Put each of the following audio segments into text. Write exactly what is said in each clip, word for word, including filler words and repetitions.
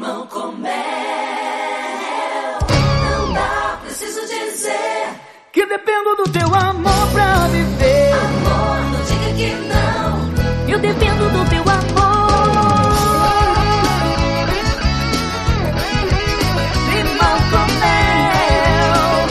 limão com mel. Não dá, preciso dizer que dependo do teu amor pra viver. Amor, não diga que não. Eu dependo do teu amor. Limão com mel.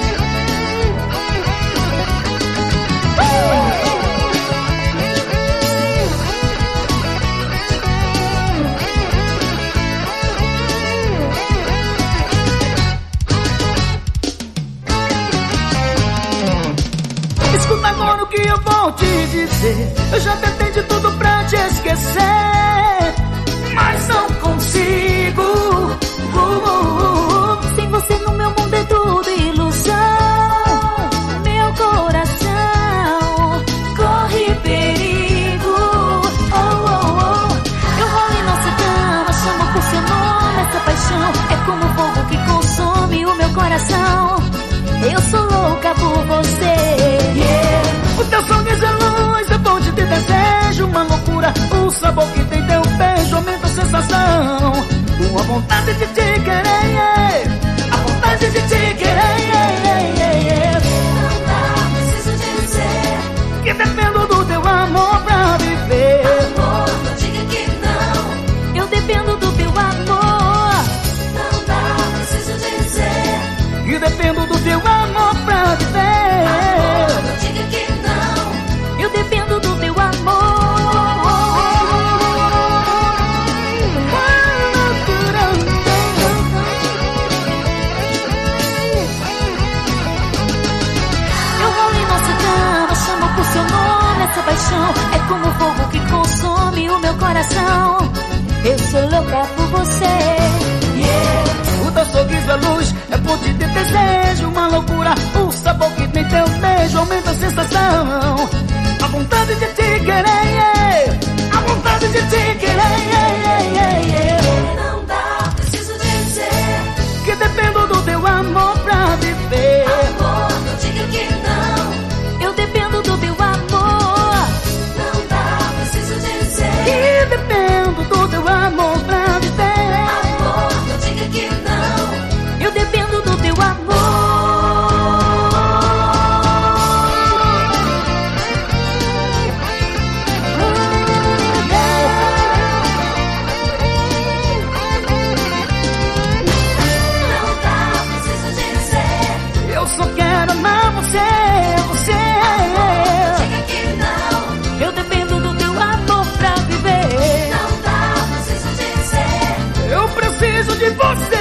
Escuta agora o que eu vou te dizer. Eu já tentei de tudo pra te esquecer, mas não consigo. uh, uh, uh. Sem você no meu mundo é tudo ilusão. Meu coração corre perigo. Oh, oh, oh. Eu rolo em nossa cama, chamo por seu nome. Essa paixão é como fogo que consome o meu coração. Eu sou louca por você. O teu sorriso é luz, é fonte de desejo, uma loucura. O sabor que tem teu beijo aumenta a sensação. Uma vontade de te querer, a vontade de te querer. Não dá, preciso dizer que dependo do teu amor pra viver. Amor, não diga que não. Eu dependo do teu amor. Não dá, preciso dizer que dependo do teu amor pra viver. Amor, não diga que não. Eu dependo do teu amor. Eu rolo em nossa cama, chamo por seu nome. Essa paixão é como fogo que consome o meu coração. Eu sou louca por você. O teu sorriso é luz, é fonte de desejo, uma loucura. O sabor que tem teu beijo aumenta a sensação. A vontade de te querer, a vontade de te querer. Não dá, preciso dizer que dependo do teu amor pra viver. Amor, não diga que não. Eu dependo do teu amor. Não dá, preciso dizer que dependo do teu amor pra viver. Amor, não diga que não. Eu dependo do teu amor. Não dá, preciso dizer Eu só quero amar você, você. Não diga que não. Eu dependo do teu amor pra viver. Não dá, preciso dizer Eu preciso de você.